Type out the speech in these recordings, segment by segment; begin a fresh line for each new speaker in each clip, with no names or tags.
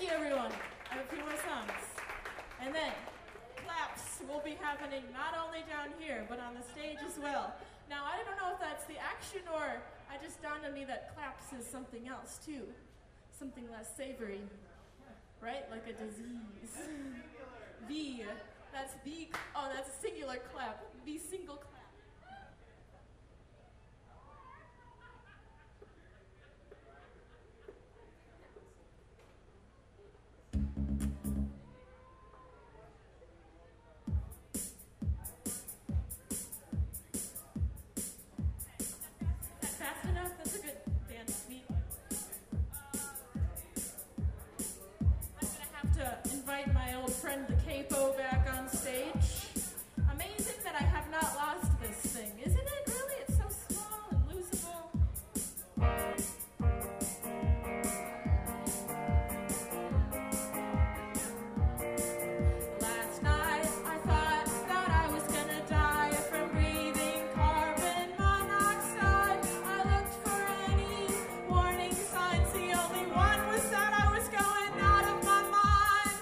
you, everyone. I have a few more songs. And then claps will be happening not only down here, but on the stage as well. Now, I don't know if that's the action or I just dawned on me that claps is something else, too. Something less savory, right? Like a disease. V. That's the, oh, that's a singular clap. The single clap. Fast enough? That's a good dance beat. I'm gonna have to invite my old friend the Capo back on stage. Amazing that I have not lost this thing, isn't it? Really? It's so small and losable. Last night I thought that I was gonna die from breathing carbon monoxide. I looked for any warning signs. The only one was that I was going out of my mind.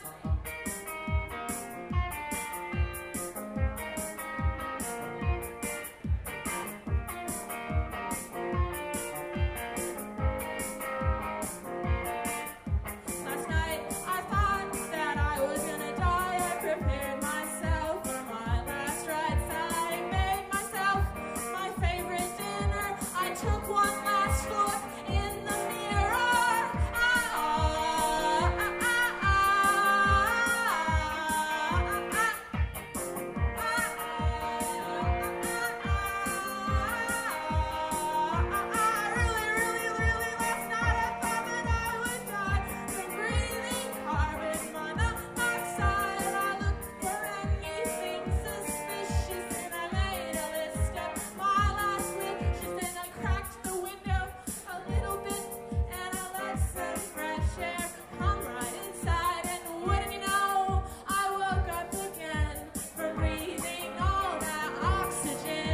Last night I thought that I was gonna die. I prepared myself for my last rites. I made myself my favorite dinner. I took one last look in the mirror. Really last night I thought that I would die from breathing carbon monoxide. I looked for anything suspicious and I made a list of my last wishes. Then I cracked the window a little bit and I let some fresh air come right inside. And wouldn't you know, I woke up again from breathing all that oxygen.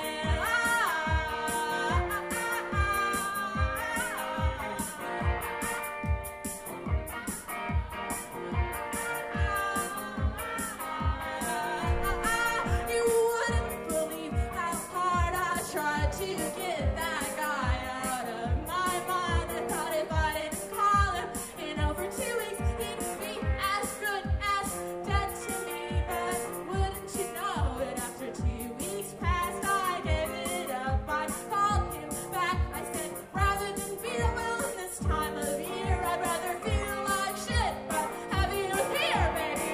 You wouldn't believe how hard I tried to get that guy out of my mind. I thought if I didn't call him in over 2 weeks, he'd be as good as dead to me. But wouldn't you know it, after 2 weeks passed, I gave it up. I called him back. I said, rather than feel well in this time of year, I'd rather feel like shit, but have you here, baby?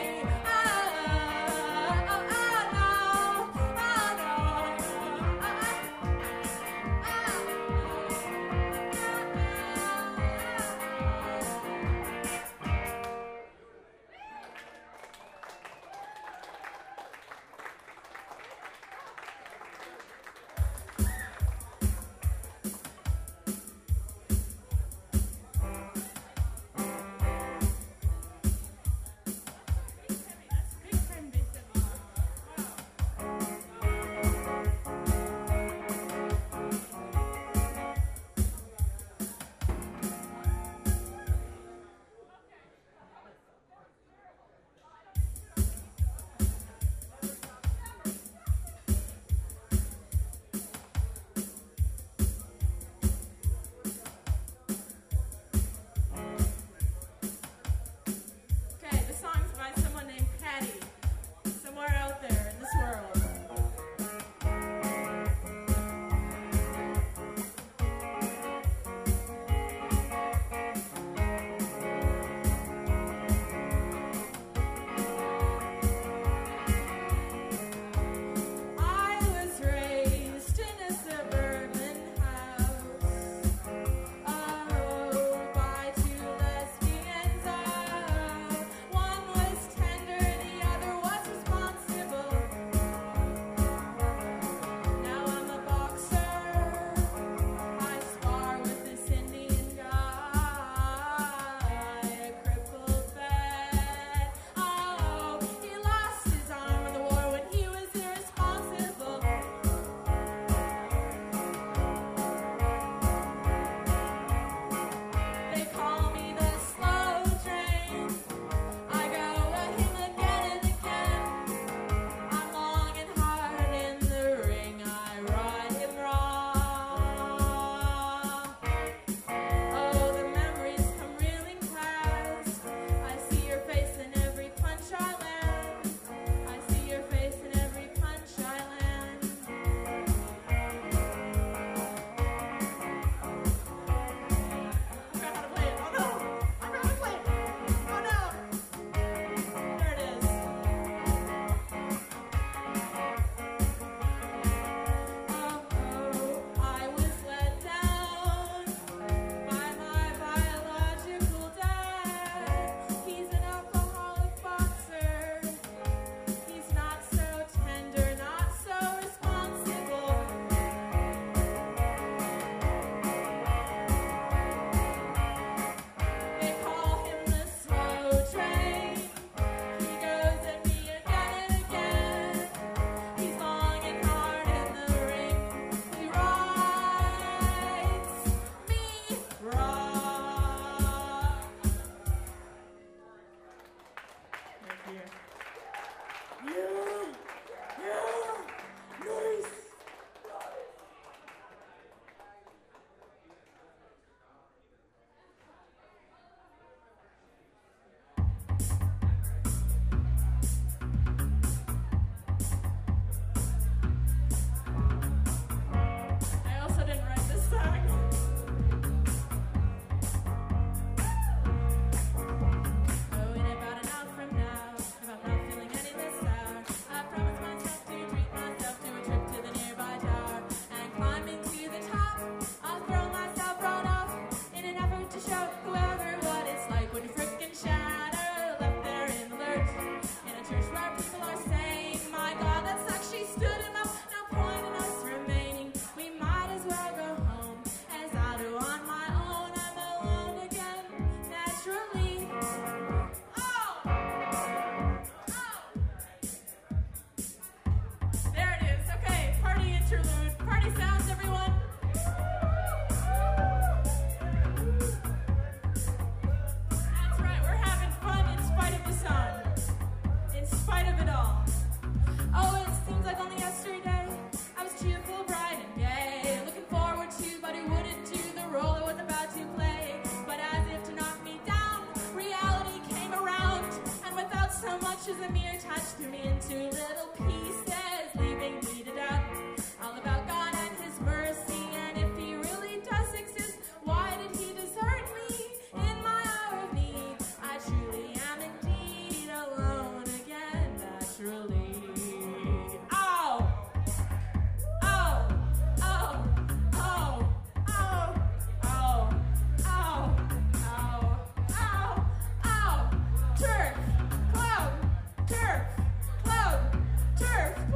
as a mere touch threw me into little pieces, leaving me to doubt all about God and his mercy. And if he really does exist, why did he desert me in my hour of need? I truly am indeed alone again, naturally. Oh! Oh! Oh! Oh! Oh! Oh! Oh! Oh! Oh! Oh! Turf! Cloud! Turf! Cloud! Turf!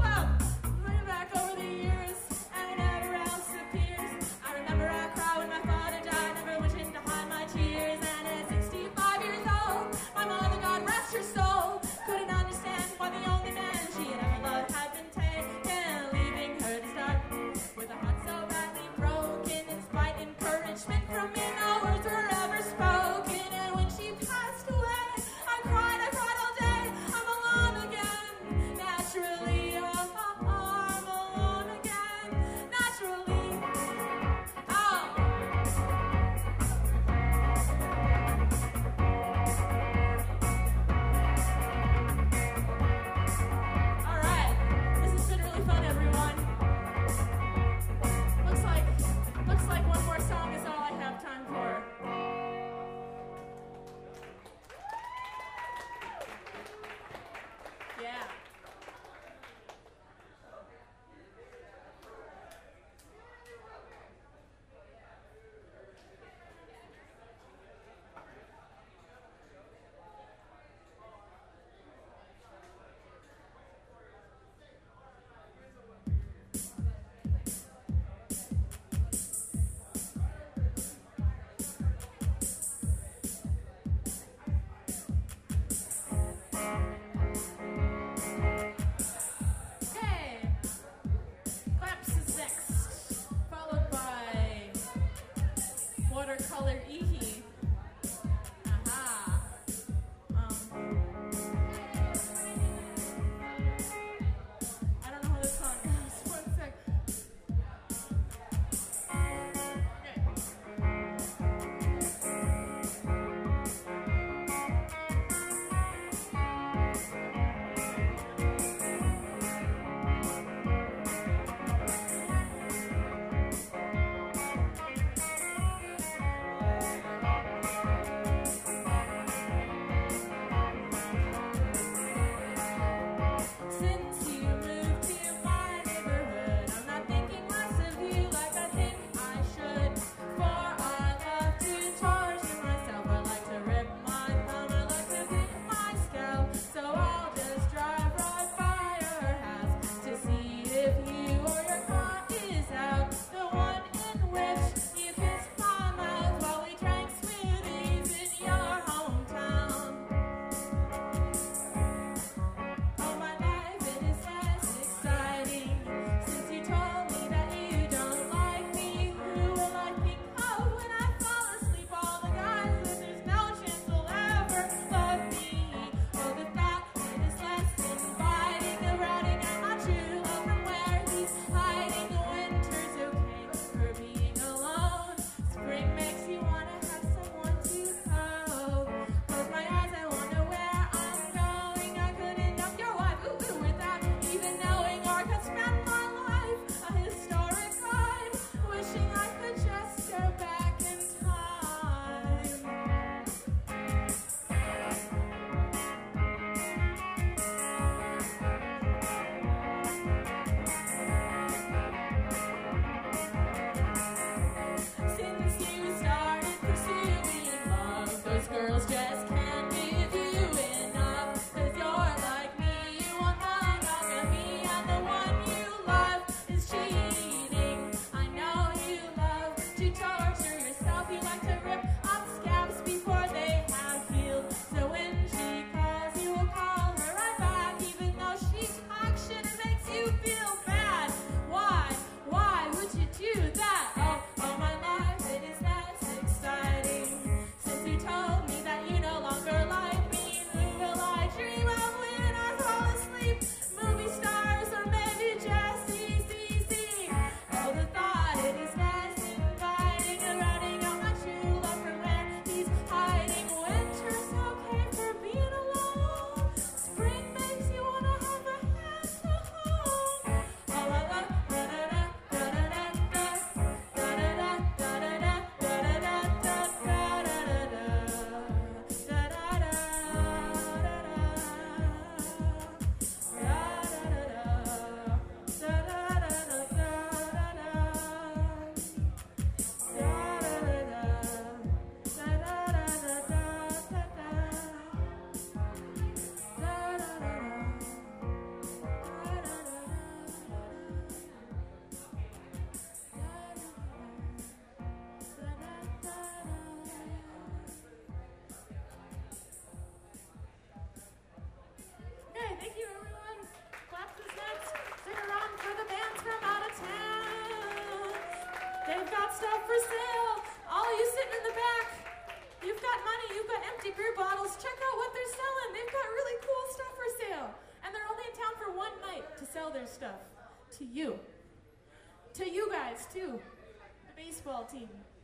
They've got stuff for sale. All you sitting in the back, you've got money, you've got empty beer bottles. Check out what they're selling. They've got really cool stuff for sale. And they're only in town for one night to sell their stuff. To you. To you guys, too. The baseball team.